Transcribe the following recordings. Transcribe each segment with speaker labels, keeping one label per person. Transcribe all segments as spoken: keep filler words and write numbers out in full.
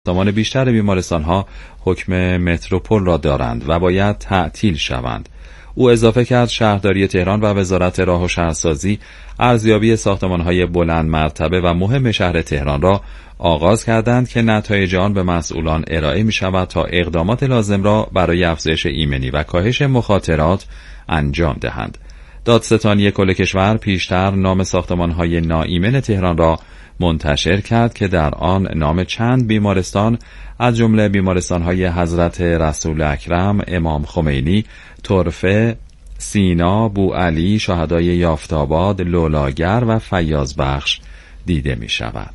Speaker 1: ساختمان بیشتر بیمارستان‌ها حکم متروپول را دارند و باید تعطیل شوند. او اضافه کرد شهرداری تهران و وزارت راه و شهرسازی ارزیابی ساختمان‌های بلند مرتبه و مهم شهر تهران را آغاز کردند که نتایج آن به مسئولان ارائه می‌شود تا اقدامات لازم را برای افزایش ایمنی و کاهش مخاطرات انجام دهند. دادستانی کل کشور پیشتر نام ساختمان‌های ناایمن تهران را منتشر کرد که در آن نام چند بیمارستان از جمله بیمارستان‌های حضرت رسول اکرم، امام خمینی، طرفه، سینا، بوعلی، شهدای یافت‌آباد، لولاگر و فیاضبخش دیده می‌شود.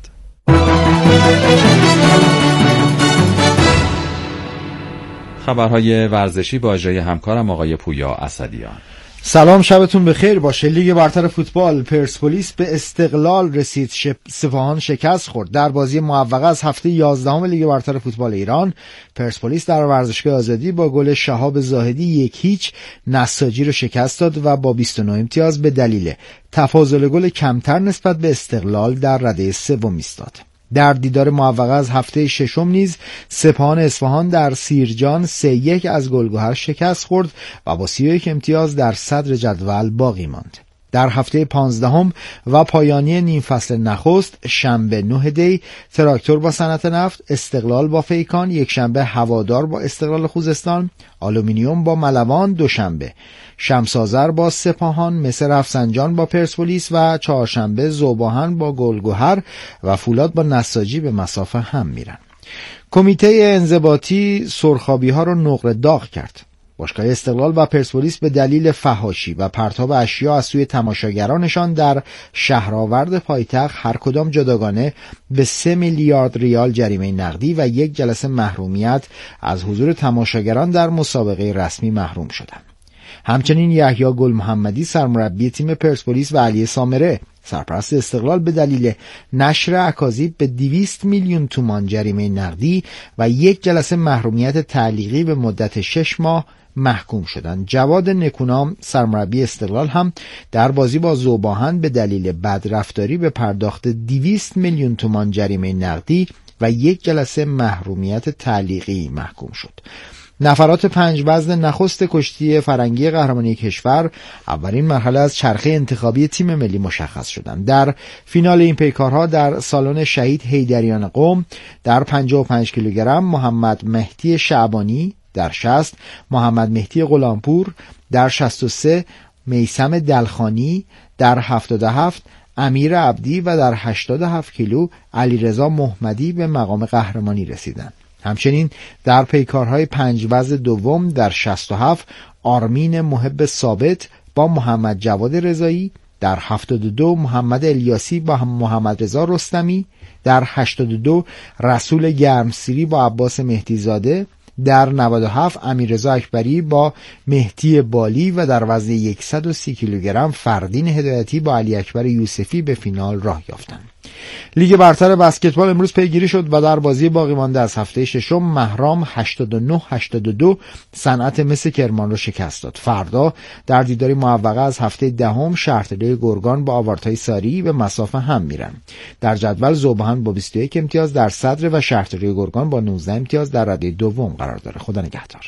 Speaker 1: خبرهای ورزشی با اجرای همکارم آقای پویا اسدیان.
Speaker 2: سلام، شبتون بخیر باشه. لیگ برتر فوتبال، پرسپولیس به استقلال رسید. سپاهان شکست خورد. در بازی معوقه از هفته یازدهم لیگ برتر فوتبال ایران، پرسپولیس در ورزشگاه آزادی با گل شهاب زاهدی یک هیچ نساجی رو شکست داد و با بیست و نه امتیاز به دلیل تفاضل گل کمتر نسبت به استقلال در رده سوم ایستاد. در دیدار معوقه از هفته ششم نیز سپاهان اصفهان در سیرجان سه یک از گلگهر شکست خورد و با سی و یک امتیاز در صدر جدول باقی ماند. در هفته پانزدهم و پایانی نیم فصل نخست، شنبه نه دی تراکتور با صنعت نفت، استقلال با فیکان، یک شنبه هوادار با استقلال خوزستان، آلومینیوم با ملوان، دوشنبه شمس آذر با سپاهان، مصر رفسنجان با پرسپولیس و چهارشنبه ذوب‌آهن با گلگهر و فولاد با نساجی به مسافه هم میرن. کمیته انضباطی سرخابی ها رو نقره داغ کرد. باشگاه استقلال و پرسپولیس به دلیل فحاشی و پرتاب اشیا از سوی تماشاگرانشان در شهرآورد پایتخت هر کدام جداگانه به سه میلیارد ریال جریمه نقدی و یک جلسه محرومیت از حضور تماشاگران در مسابقه رسمی محروم شدند. همچنین یحیی گل محمدی سرمربی تیم پرسپولیس و علی سامره سرپرست استقلال به دلیل نشر اکاذیب به دویست میلیون تومان جریمه نقدی و یک جلسه محرومیت تعلیقی به مدت شش ماه محکوم شدند. جواد نکونام سرمربی استقلال هم در بازی با ذوب‌آهن به دلیل بدرفتاری به پرداخت دویست میلیون تومان جریمه نقدی و یک جلسه محرومیت تعلیقی محکوم شد. نفرات پنج وزن نخست کشتی فرنگی قهرمانی کشور اولین مرحله از چرخه انتخابی تیم ملی مشخص شدند. در فینال این پیکارها در سالن شهید حیدریان قم در پنجاه و پنج کیلوگرم محمد مهدی شعبانی، در شصت محمد مهدی غلامپور، در شصت و سه میثم دلخانی، در هفتاد و هفت امیر عبدی و در هشتاد و هفت کیلو علیرضا محمدی به مقام قهرمانی رسیدند. همچنین در پیکارهای پنج وزن دوم در شصت و هفت آرمین محب ثابت با محمد جواد رضایی، در هفتاد و دو محمد الیاسی با محمد رضا رستمی، در هشتاد و دو رسول گرمسیری با عباس مهدیزاده، در نود و هفت امیررضا اکبری با مهدی بالی و در وزن صد و سی کیلوگرم فردین هدایتی با علی اکبر یوسفی به فینال راه یافتند. لیگ برتر بسکتبال امروز پیگیری شد و در بازی باقی مانده از هفته ششم مهرام هشتاد و نه هشتاد و دو صنعت مس کرمان را شکست داد. فردا در دیداری معوقه از هفته دهم شهرتله گرگان با آوارتای ساری به مسافه هم میرن. در جدول ذوب‌آهن با بیست و یک امتیاز در صدر و شهرتله گرگان با نوزده امتیاز در رده دوم قرار داره. خدا نگهدار.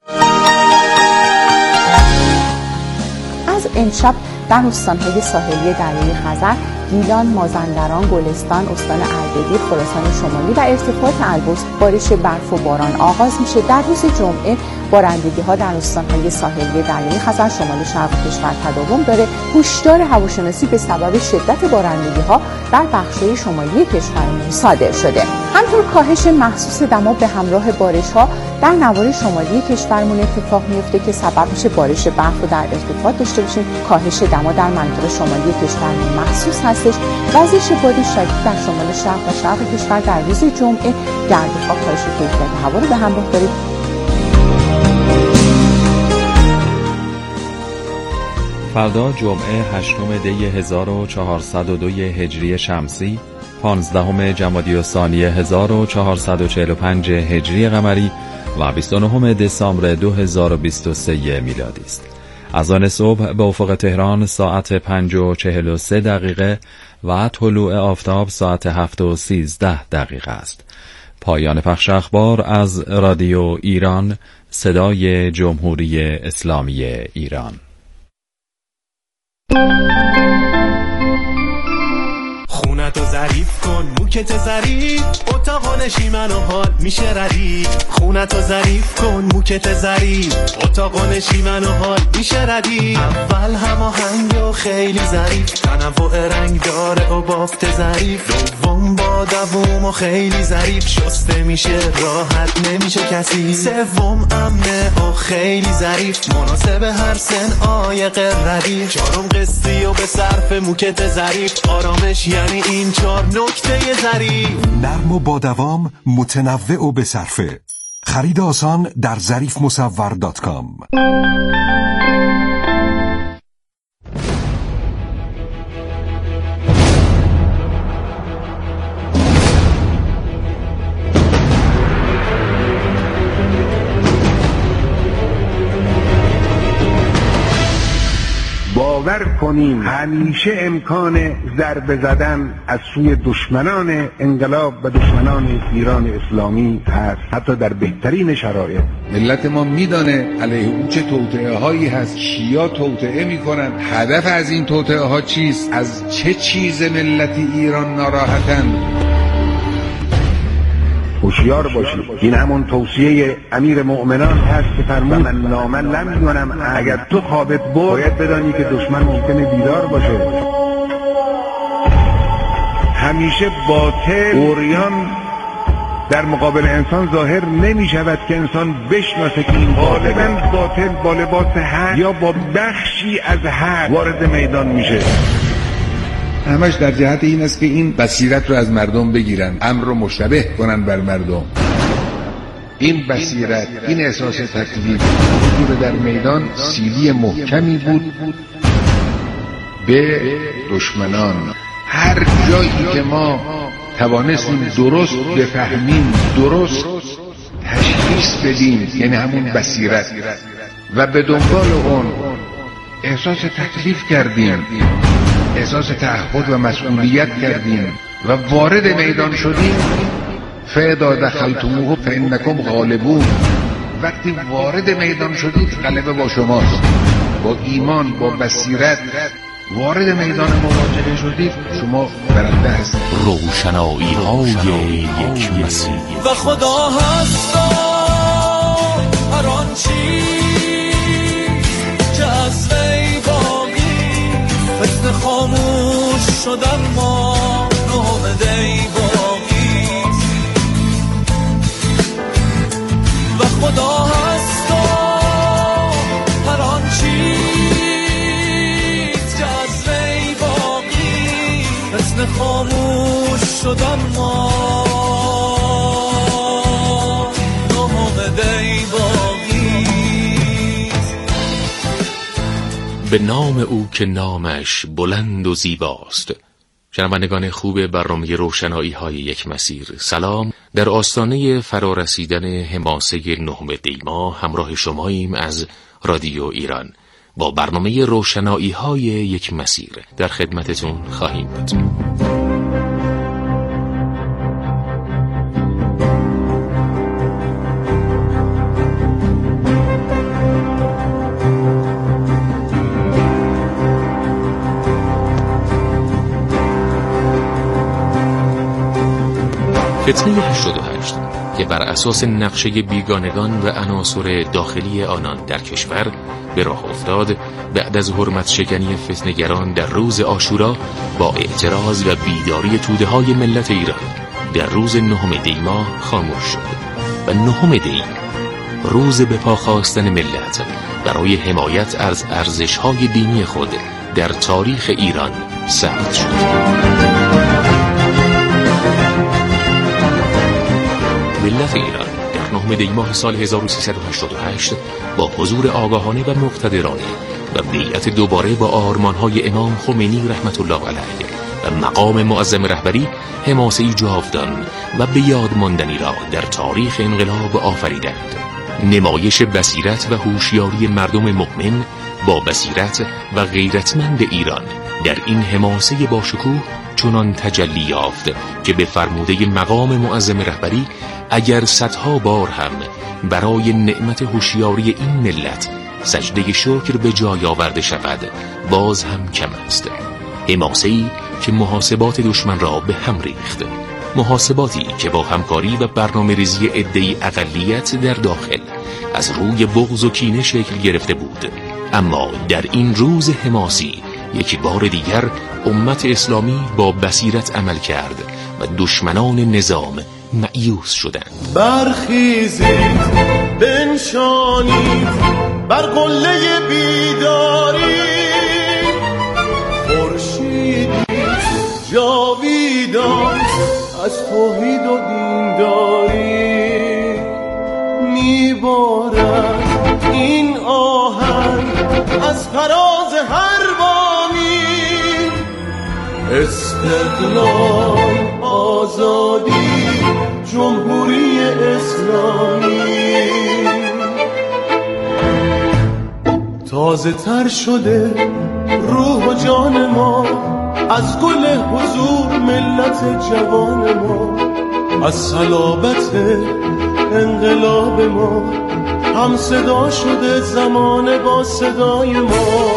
Speaker 3: از امشب در استان‌های ساحلی دریای خزر، گیلان، مازندران، گلستان، استان اردبیل، خراسان شمالی و ارتفاعات البرز بارش برف و باران آغاز میشه. در روز جمعه بارندگی‌ها در استان‌های ساحلی دریای خزر شمال شرق کشور تداوم داره. هشدار هواشناسی به سبب شدت بارندگی‌ها در بخش‌های شمالی کشورمون صادر شده. همینطور کاهش محسوس دما به همراه بارش‌ها در نواحی شمالی کشورمون اتفاق میفته که سبب میشه بارش برف و در ارتفاع داشته باشیم. کاهش دما در مناطق شمالی کشورمون محسوس هستش. وزش باد شدید در شمال شرق و شرق کشور در روز جمعه گردوها کاهش کیفیت هوا رو به همراه داره.
Speaker 1: فردا جمعه هشتم دی هزار و چهارصد و دو هجری شمسی، پانزدهم جمادی الثانی هزار و چهارصد و چهل و پنج هجری قمری و بیست و نهم دسامبر دو هزار و بیست و سه میلادی است. از آن صبح به افق تهران ساعت پنج و چهل و سه دقیقه و طلوع آفتاب ساعت هفت و سیزده دقیقه است. پایان پخش اخبار از رادیو ایران، صدای جمهوری اسلامی ایران.
Speaker 4: خونتو ظریف کن، موکت ظریف، اتاق نشیمن و حال میشه ردیف. خونتو ظریف کن، موکت ظریف، اتاق نشیمن و حال میشه ردیف. اول هماهنگ و خیلی ظریف، تنوع رنگ داره و بافت ظریف. دوم با دوم و خیلی ظریف، شسته میشه راحت نمیشه کسی. سوم امنه و خیلی ظریف، مناسب هر سن عایق ردیف. چهارم قسطی و به صرف موکت ظریف، آرامش یعنی این چهار نکته ظریف.
Speaker 5: نرم و با دوام، متنوع و به صرفه. خرید آسان در ظریف مصور دات کام.
Speaker 6: باور کنیم همیشه امکان ضربه زدن از سوی دشمنان انقلاب و دشمنان ایران اسلامی هست، حتی در بهترین شرایط.
Speaker 7: ملت ما میدانه علیه او چه توطئه هایی هست، کیا توطئه میکنن، هدف از این توطئه ها چیست، از چه چیز ملت ایران ناراحتن.
Speaker 6: هوشیار باشید، این همون توصیه امیر مؤمنان هست که فرمود من نامن نمیدونم اگر تو خوابت برد باید بدانی که دشمن ممکنه بیدار باشه. همیشه باطل اوریان در مقابل انسان ظاهر نمی شود که انسان بشناسه که این غالبا باطل با لباس حق یا با بخشی از حق وارد میدان میشه.
Speaker 7: همش در جهت این است که این بصیرت رو از مردم بگیرن، امر رو مشتبه کنن بر مردم. این بصیرت، این احساس تکلیف حضور در میدان سیلی محکمی بود به دشمنان. هر جایی که ما توانستیم درست بفهمیم، درست تشخیص بدیم، یعنی همون بصیرت، و به دنبال اون احساس تکلیف کردیم، احساس تعهد و مسئولیت کردیم و وارد میدان شدیم. فاذا دخلتموه فانکم غالبون. وقتی وارد میدان شدید غلبه با شماست. با ایمان، با بصیرت وارد میدان مواجهه شدید، شما برنده هستید.
Speaker 8: روشنایی های یک مسیر
Speaker 4: و خدا هست هر آن چیز که از وی باقی فتن خاموش شدن ما نامده باقی و خدا هست هر آن چیز که از وی باقی فتن خاموش شدن ما
Speaker 8: به نام او که نامش بلند و زیباست. شنوندگان خوب برنامه روشنایی های یک مسیر، سلام. در آستانه فرارسیدن حماسه نهم دیما همراه شماییم از رادیو ایران. با برنامه روشنایی های یک مسیر در خدمتتون خواهیم بود. فتنه هشتاد و هشت که بر اساس نقشه بیگانگان و عناصر داخلی آنان در کشور به راه افتاد، بعد از حرمت شکنی فتنه‌گران در روز عاشورا با اعتراض و بیداری توده های ملت ایران در روز نهم دیما خاموش شد و نهم دی روز به پا خواستن ملت برای حمایت از ارزش‌های دینی خود در تاریخ ایران ثبت شد. ملت ایران در نهم دی ماه سال هزار و سیصد و هشتاد و هشت با حضور آگاهانه و مقتدرانه و بیعت دوباره با آرمان‌های امام خمینی رحمت الله علیه و مقام معظم رهبری، حماسه‌ای جاودان و به یاد ماندنی را در تاریخ انقلاب آفریدند. نمایش بصیرت و هوشیاری مردم مؤمن با بصیرت و غیرتمند ایران در این حماسه با شکوه چنان تجلی یافت که به فرموده مقام معظم رهبری اگر صدها بار هم برای نعمت هوشیاری این ملت سجده شکر به جای آورده شود باز هم کم است. حماسه‌ای که محاسبات دشمن را به هم ریخت، محاسباتی که با همکاری و برنامه ریزی عده‌ای اقلیت در داخل از روی بغض و کینه شکل گرفته بود. اما در این روز حماسی یکی بار دیگر امت اسلامی با بصیرت عمل کرد و دشمنان نظام مأیوس شدند.
Speaker 4: برخیزید بنشانید بر قله بیداری، خورشیدی جاویدان از توحید و دینداری، میبارد این آهنگ از فراز هر بامی، استقلال، آزادی، جمهوری اسلامی. تازه تر شده روح و جان ما از گل حضور ملت جوان ما، از صلابت انقلاب ما هم صدا شده زمان با صدای ما.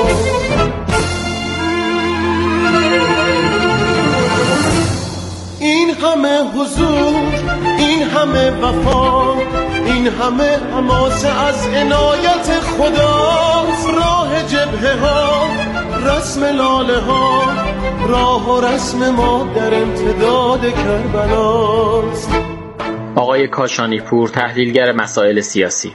Speaker 4: این همه حضور، این همه وفا، این همه حماسه از عنایت خداست. راه جبهه ها، رسم لاله ها، راه و رسم ما در امتداد کربلاست.
Speaker 9: آقای کاشانی پور، تحلیلگر مسائل سیاسی.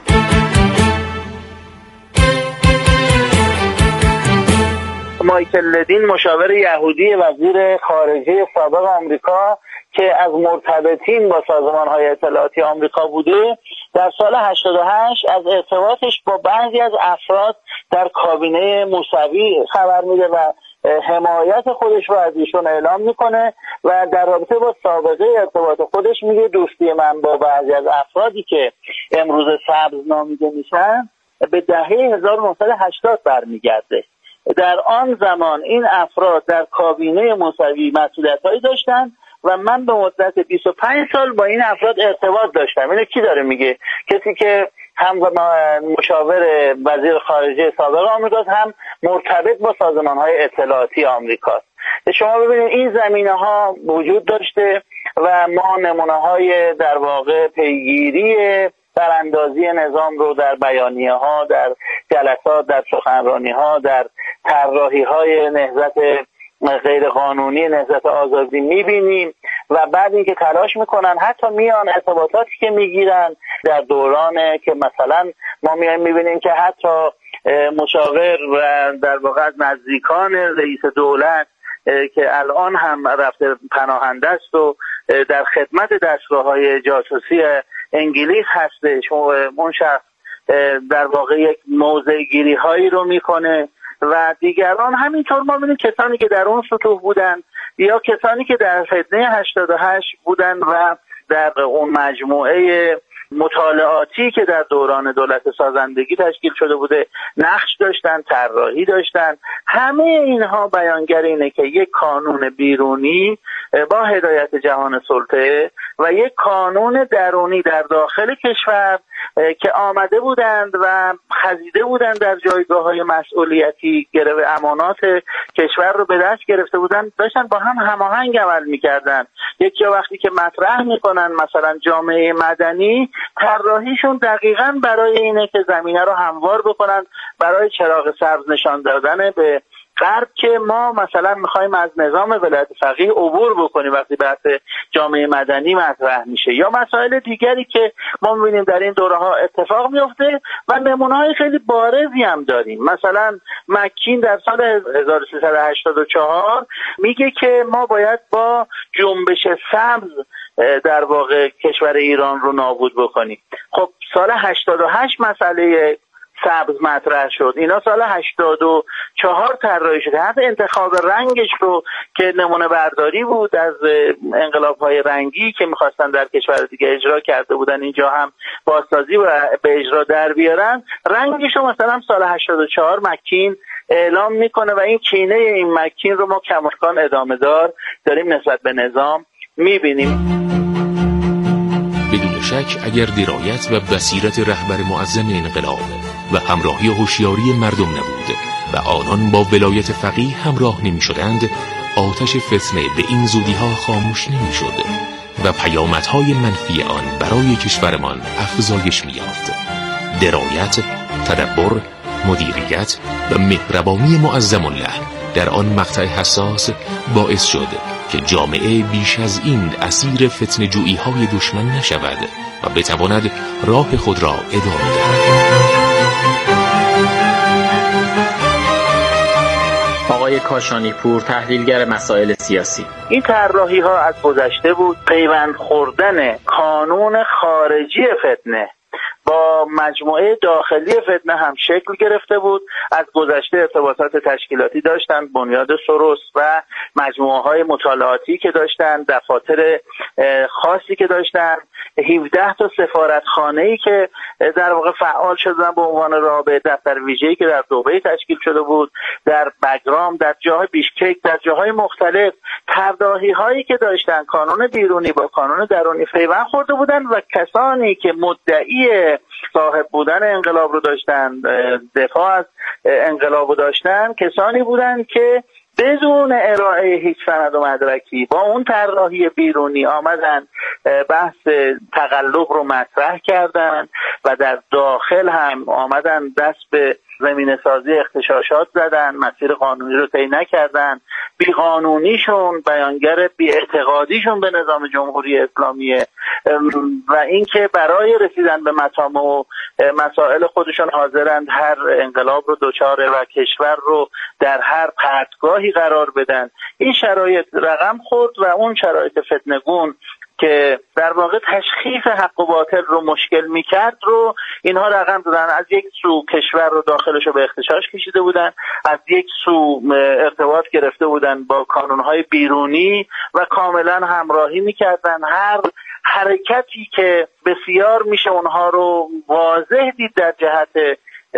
Speaker 10: مایکل لدین، مشاور یهودی وزیر خارجه سابق آمریکا که از مرتبطین با سازمان‌های اطلاعاتی آمریکا بوده، در سال هشتاد و هشت از ارتباطش با بعضی از افراد در کابینه موسوی خبر میده و حمایت خودش رو از ایشون اعلام میکنه و در رابطه با سابقه ارتباط خودش میگه دوستی من با بعضی از افرادی که امروز سبز نامیده میشن به دهه هزار و نهصد و هشتاد برمیگرده. در آن زمان این افراد در کابینه موسوی مسئولیت‌هایی داشتن و من به مدت بیست و پنج سال با این افراد ارتباط داشتم. اینو کی داره میگه؟ کسی که هم مشاور وزیر خارجه سابق آمریکاست، هم مرتبط با سازمان‌های اطلاعاتی آمریکاست. شما ببینید این زمینه‌ها وجود داشته و ما نمونه‌های در واقع پیگیری براندازی نظام رو در بیانیه‌ها، در جلسات، در سخنرانی‌ها، در طراحی‌های نهضت غیر قانونی نهضت آزادی می‌بینیم و بعد اینکه تلاش می‌کنن حتی میان ارتباطاتی که می‌گیرن در دوران که مثلا ما میایم می‌بینیم که حتی مشاور و در واقع نزدیکان رئیس دولت که الان هم رفته پناهنده است و در خدمت دستگاه‌های جاسوسی انگلیس هستش، اون شخص در واقع یک موضع‌گیری هایی رو میکنه و دیگران همینطور. ما ببینیم کسانی که در اون سطوح بودن یا کسانی که در فتنه هشتاد و هشت بودن و در اون مجموعه مطالعاتی که در دوران دولت سازندگی تشکیل شده بوده نقش داشتن، طراحی داشتن، همه اینها بیانگر اینه که یک قانون بیرونی با هدایت جهان سلطه و یک قانون درونی در داخل کشور که آمده بودند و خزیده بودند در جایگاه‌های مسئولیتی، گرو امانات کشور رو به دست گرفته بودند، داشتن با هم هماهنگ عمل می‌کردند. یکی وقتی که مطرح می‌کنن مثلا جامعه مدنی، طراحیشون دقیقاً برای اینه که زمینه رو هموار بکنن برای چراغ سبز نشان دادن به غرب که ما مثلا میخوایم از نظام ولایت فقیه عبور بکنیم وقتی بحث جامعه مدنی مطرح میشه، یا مسائل دیگری که ما میبینیم در این دوره ها اتفاق میفته و نمونه های خیلی بارزی هم داریم. مثلا مکین در سال هزار و سیصد و هشتاد و چهار میگه که ما باید با جنبش سبز در واقع کشور ایران رو نابود بکنیم. خب سال هشتاد و هشت مسئله سبز مطرح شد، اینا سال هشتاد و چهار طراحی شده. حتی انتخاب رنگش رو که نمونه برداری بود از انقلاب‌های رنگی که می‌خواستن در کشور دیگه اجرا کرده بودن، اینجا هم بازسازی و به اجرا در بیارن، رنگش رو مثلا سال هشتاد و چهار مکین اعلام میکنه و این کینه این مکین رو ما کماکان ادامه دار داریم نسبت به نظام میبینیم.
Speaker 8: بدون شک اگر درایت و بصیرت رهبر معظم انقلاب و همراهی و هوشیاری مردم نبود و آنان با ولایت فقیه همراه نمی شدند، آتش فتنه به این زودی ها خاموش نمی شد و پیامدهای منفی آن برای کشورمان افزایش می یافت. درایت، تدبر، مدیریت و مهربانی معظم الله در آن مقطع حساس باعث شد که جامعه بیش از این اسیر فتنه جویی های دشمن نشود و بتواند راه خود را ادامه دهد.
Speaker 9: آقای کاشانیپور، تحلیلگر مسائل سیاسی:
Speaker 10: این طراحی ها از گذشته بود. پیوند خوردن قانون خارجی فتنه با مجموعه داخلی فتنه هم شکل گرفته بود. از گذشته ارتباطات تشکیلاتی داشتند، بنیاد سروس و مجموعه های مطالعاتی که داشتند، دفاتر خاصی که داشتند، هفده تا سفارتخانه‌ای که در واقع فعال شدن به عنوان رابطه، دفتر ویژه‌ای که در دبی تشکیل شده بود، در بگرام، در جاهای بیشکک، در جاهای مختلف. طراحی‌هایی که داشتن کانون بیرونی با کانون درونی پیوند خورده بودن و کسانی که مدعی صاحب بودن انقلاب رو داشتن، دفاع از انقلاب رو داشتن، کسانی بودن که بدون ارائه هیچ سند و مدرکی با اون طراحی بیرونی آمدن بحث تقلب رو مطرح کردن و در داخل هم آمدن دست به زمینه سازی اغتشاشات زدن، مسیر قانونی رو طی نکردن. بیقانونیشون بیانگر بی‌اعتقادیشون به نظام جمهوری اسلامی و اینکه برای رسیدن به مطامع و مسائل خودشون حاضرند هر انقلاب رو دوچاره و کشور رو در هر پرتگاهی قرار بدن. این شرایط رقم خورد و اون شرایط فتنه‌گون که در واقع تشخیص حق و باطل رو مشکل میکرد رو اینها رقم دادن. از یک سو کشور رو داخلش رو به اغتشاش کشیده بودن، از یک سو ارتباط گرفته بودن با کانونهای بیرونی و کاملا همراهی میکردن. هر حرکتی که بسیار میشه اونها رو واضح دید در جهت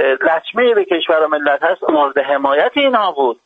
Speaker 10: لطمه به کشور و ملت هست، مورد حمایت اینها بود.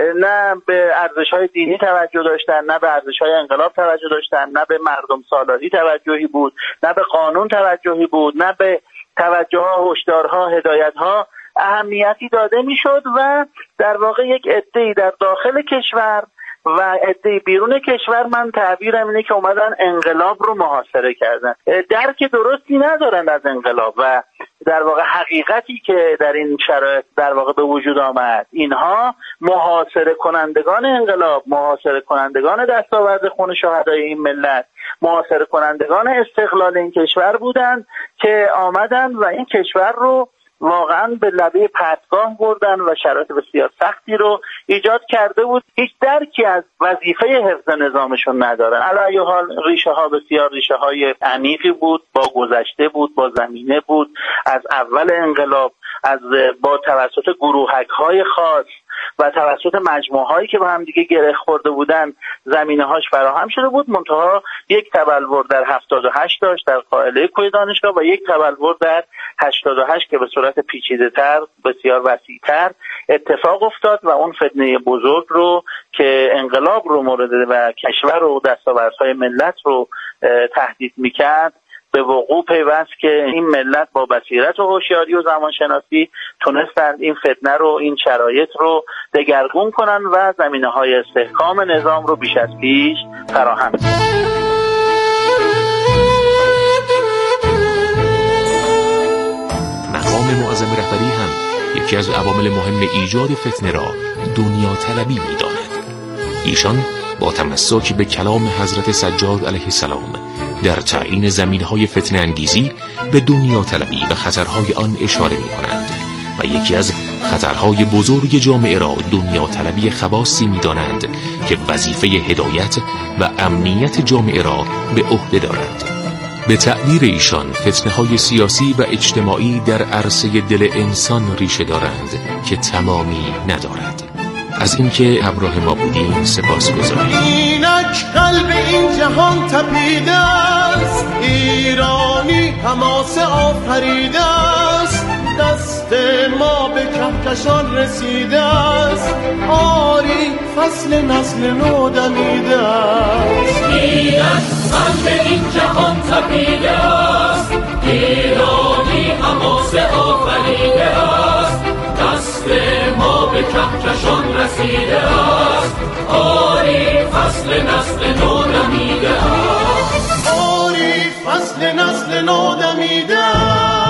Speaker 10: نه به ارزش‌های دینی توجه داشتن، نه به ارزش‌های انقلاب توجه داشتن، نه به مردم سالاری توجهی بود، نه به قانون توجهی بود، نه به توجه‌ها، هشدارها، هدایت‌ها اهمیتی داده میشد و در واقع یک عده‌ای در داخل کشور و عده‌ای بیرون کشور، من تعبیرم اینه که اومدن انقلاب رو محاصره کردن. درک درستی ندارن از انقلاب و در واقع حقیقتی که در این شرایط در واقع به وجود آمد، اینها محاصره کنندگان انقلاب، محاصره کنندگان دستاورد خون شهدای این ملت، محاصره کنندگان استقلال این کشور بودند که آمدن و این کشور رو واقعا به لبه پرتگاه بردن و شرایط بسیار سختی رو ایجاد کرده بود. هیچ درکی از وظیفه حفظ نظامشون ندارن. علی حال ریشه ها بسیار ریشه های عمیقی بود، با گذشته بود، با زمینه بود، از اول انقلاب، از با توسط گروهک های خاص و توسط مجموعه هایی که با هم دیگه گره خورده بودن زمینه هاش فراهم شده بود. منتها یک تبلور در هفتاد و هشت داشت در قائله کوه دانشگاه و یک تبلور در هشتاد و هشت که به صورت پیچیده تر، بسیار وسیع تر اتفاق افتاد و اون فتنه بزرگ رو که انقلاب رو مورد و کشور و دستاوردهای ملت رو تهدید میکرد به وقوع پیوست که این ملت با بصیرت و هوشیاری و زمانشناسی تونستند این فتنه رو، این شرایط رو دگرگون کنن و زمینه‌های استحکام نظام رو بیش از پیش فراهم کنن.
Speaker 8: مقام معظم رهبری هم یکی از عوامل مهم ایجاد فتنه را دنیا طلبی می‌داند. ایشان با تمسک به کلام حضرت سجاد علیه السلام در تعیین زمینهای فتنه انگیزی به دنیا طلبی و خطرهای آن اشاره می کنند و یکی از خطرهای بزرگ جامعه را دنیا طلبی خواصی می دانند که وظیفه هدایت و امنیت جامعه را به عهده دارند. به تعبیر ایشان فتنه‌های سیاسی و اجتماعی در عرصه دل انسان ریشه دارند که تمامی ندارد. از اینکه همراه ما بودیم سپاسگزاریم.
Speaker 4: اینک قلب این جهان تپیده است، ایرانی حماسه آفریده است. دست ما به کهکشان رسیده است، آری فصل نسل نو دمیده است.
Speaker 11: اینک قلب این جهان تپیده است، ایرانی حماس آفریده است. دست ما به کهکشان رسیده است، آری فصل نسل نو دمیده است.
Speaker 4: آری فصل نسل نو دمیده است.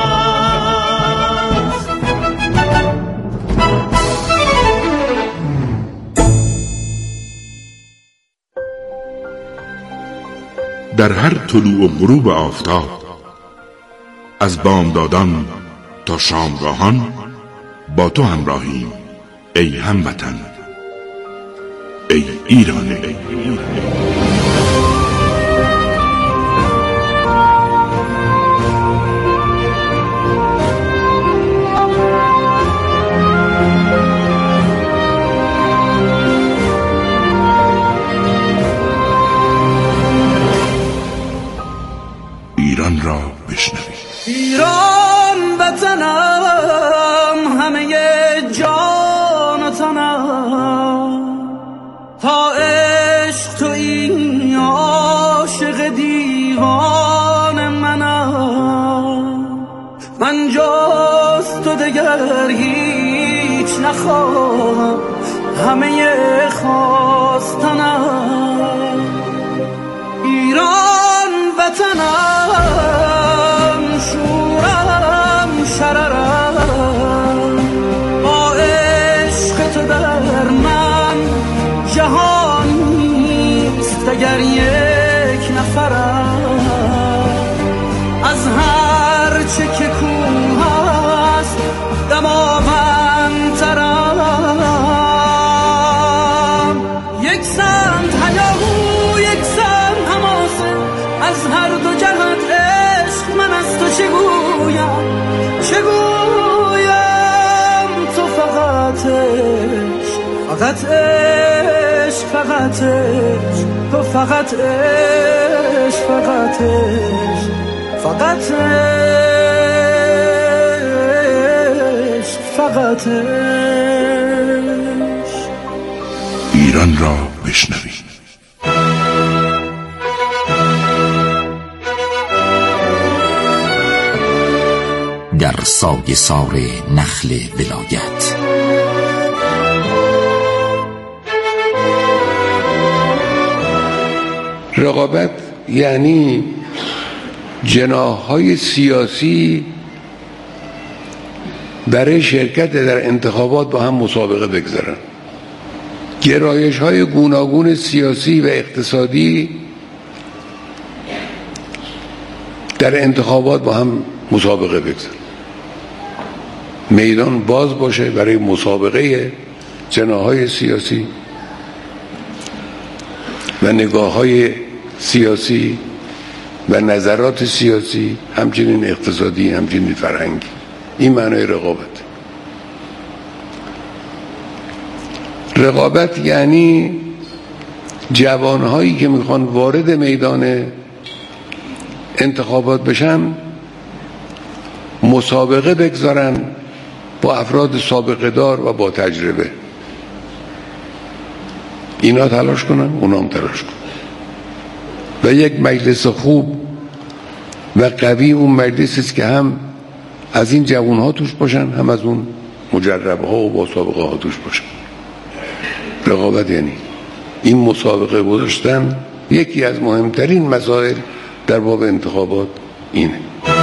Speaker 12: در هر طلوع و غروب آفتاب، از بامدادان تا شامگاهان با تو همراهیم ای هموطن، ای ایران. ای ایران. ایران را بشنوید.
Speaker 13: ایران وطنم، همه جان و تنم، تا عشق تو این عاشق دیوان منم. من جز تو دگر هیچ نخواهم، همه خواستنم. ایران وطنم، شورم شررم، با عشق تو در من جهان نیست اگر یک نفرم. از هر چه که کوه است دماوندترم. یک سمت هیاهو یک سمت حماسه، از هر دو جهت عشق من از تو چه گویم چه گویم. تو فقط عشق فقط عشق فقط عشق، تو فقط عشق فقط عشق فقط عشق فقط عشق.
Speaker 12: ایران را بشنوید.
Speaker 14: در سایه سار نخل ولایت.
Speaker 7: رقابت یعنی جناح‌های سیاسی برای شرکت در انتخابات با هم مسابقه بگذارن. گرایش‌های گوناگون سیاسی و اقتصادی در انتخابات با هم مسابقه بگذارن. میدان باز باشه برای مسابقه جناح‌های سیاسی و نگاه‌های سیاسی و نظرات سیاسی، همچنین اقتصادی، همچنین فرهنگی. این معنای رقابت. رقابت یعنی جوانهایی که میخوان وارد میدان انتخابات بشن مسابقه بگذارن با افراد سابقه دار و با تجربه. اینا تلاش کنن، اونا هم تلاش کنن و یک مجلس خوب و قوی اون مجلسی است که هم از این جوانها توش باشن، هم از اون مجربه ها و با سابقه ها توش باشن. رقابت یعنی این مسابقه گذاشتن. یکی از مهمترین مسائل در باب انتخابات اینه.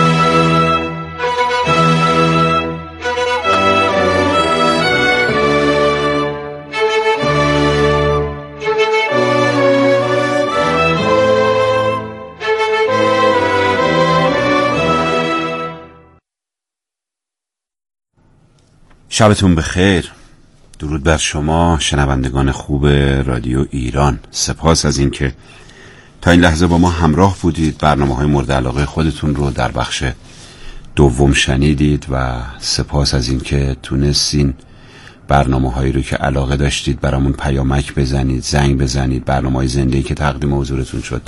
Speaker 15: شبتون بخیر. درود بر شما شنوندگان خوب رادیو ایران. سپاس از این که تا این لحظه با ما همراه بودید. برنامه‌های مورد علاقه خودتون رو در بخش دوم شنیدید و سپاس از این که تونستین برنامه‌هایی رو که علاقه داشتید برامون پیامک بزنید، زنگ بزنید، برنامه‌های زنده‌ای که تقدیم حضورتون شد.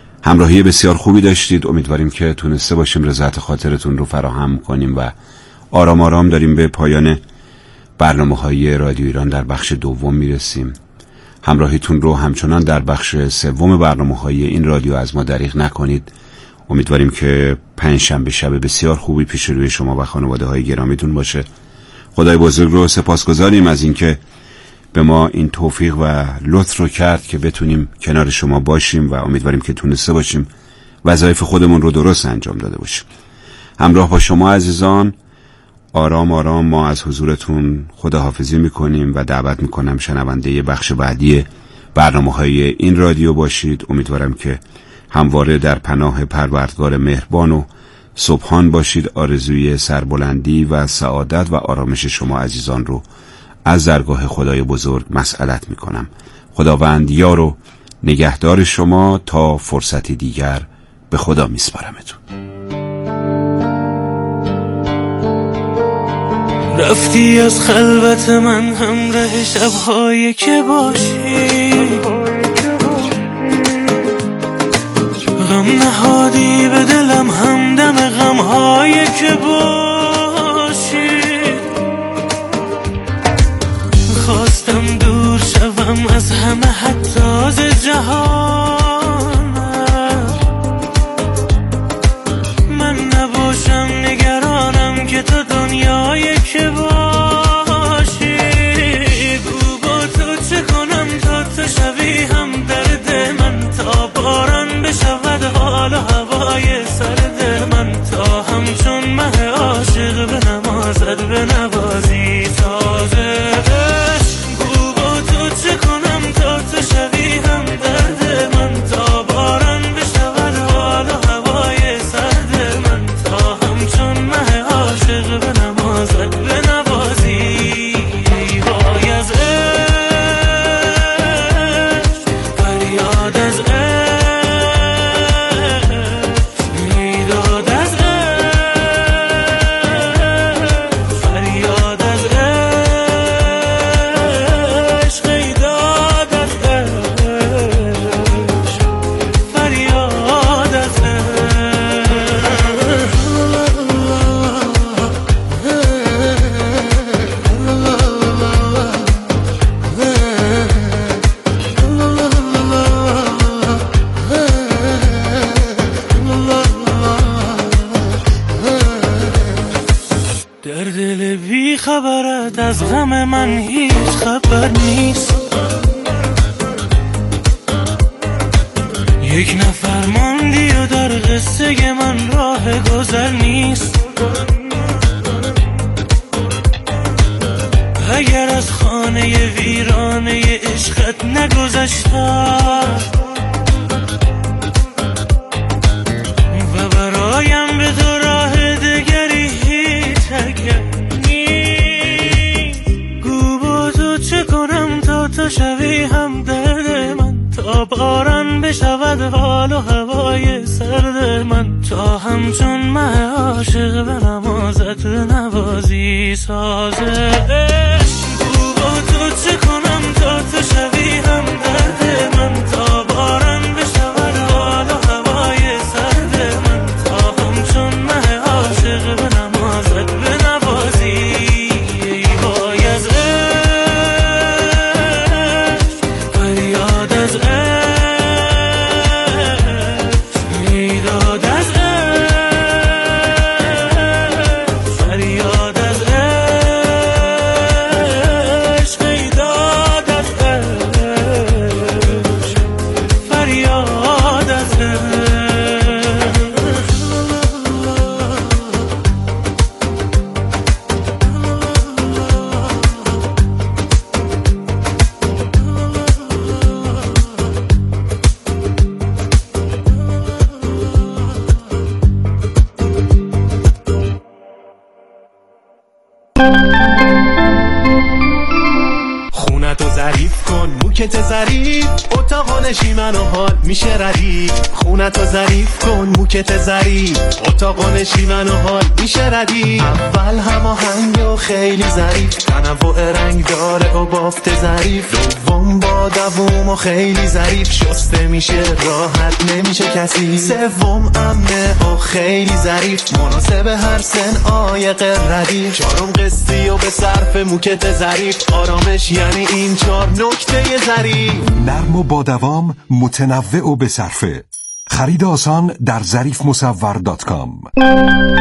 Speaker 15: همراهی بسیار خوبی داشتید. امیدواریم که تونسته باشیم رضایت خاطرتون رو فراهم کنیم و آرام آرام داریم به پایان برنامه‌های رادیو ایران در بخش دوم میرسیم. همراهیتون رو همچنان در بخش سوم برنامه‌های این رادیو از ما دریغ نکنید. امیدواریم که پنجشنبه شب بسیار خوبی پیش روی شما و خانواده‌های گرامیتون باشه. خدای بزرگ رو سپاسگزاریم از اینکه به ما این توفیق و لطف رو کرد که بتونیم کنار شما باشیم و امیدواریم که تونسته باشیم وظایف خودمون رو درست انجام داده باشیم. همراه با شما عزیزان آرام آرام ما از حضورتون خداحافظی میکنیم و دعوت میکنم شنونده بخش بعدی برنامه‌های این رادیو باشید. امیدوارم که همواره در پناه پروردگار مهربان و سبحان باشید. آرزوی سربلندی و سعادت و آرامش شما عزیزان رو از درگاه خدای بزرگ مسئلت میکنم. خداوند یار و نگهدار شما تا فرصتی دیگر. به خدا میسپارمتون.
Speaker 13: رفتی از خلوت من همراه شب‌هایی که باشی، غم نهادی به دلم همدم غم‌هایی که باشی. خواستم دور شوم از همه حتی از جهان، من نباشم نگرانم که تو دنیایی که باشی. گو با تو چه کنم تا تو شوی هم درد من، تا باران بشود حال و هوای سرد من، تا همچون مه عاشق به نمازت به نوازی تازه. گو با تو چه کنم تا تو شوی هم درد من، تا باران بشود حال و هوای سرد من، تا همچون مه عاشق به نمازت به نوازی. وای از عشق فریاد از عشق میداد از عشق فریاد از عشق ایداد از عشق فریاد از در دل بی خبرت از غم من هیچ خبر نیست. یک نفر ماندی و در قصه من راه گذر نیست. اگر از خانه ویرانه عشقت نگذشتم و برایم به تو راه دگری هیچ اگر نیست. گو با تو چه کنم تا تو شوی هم درد من، تا باران بشود حال و هوای سرد من، تا همچون مه عاشق به نمازت نوازی سازه. گو با تو چه کنم تا تو شوی هم درد من، تا باران بشود حال و هوای سرد من، تا همچون مه عاشق به نمازت به نوازی. وای از عشق فریاد از عشق میداد از عشق فریاد از عشق ایداد از عشق فریاد از عشق.
Speaker 4: خونتو ظریف کن موکت ظریف اتاق نشیمن و حال میشه ردیف. خونتو ظریف کن موکت ظریف، اتاق نشیمن و حال میشه ردیف. اول هماهنگ و خیلی ظریف، تنوع رنگ داره و بافت ظریف. دوم با دووم و خیلی ظریف، شسته میشه راحت نمیشه کسی. سوم امنه و خیلی ظریف، مناسب هر سن عایق ردیف. چهارم قسطی و به صرف موکت ظریف، آرامش یعنی این چهار نکته ظریف.
Speaker 5: نرم و با دوام، متنوع و به صرفه. خرید آسان در ظریف مصور دات کام.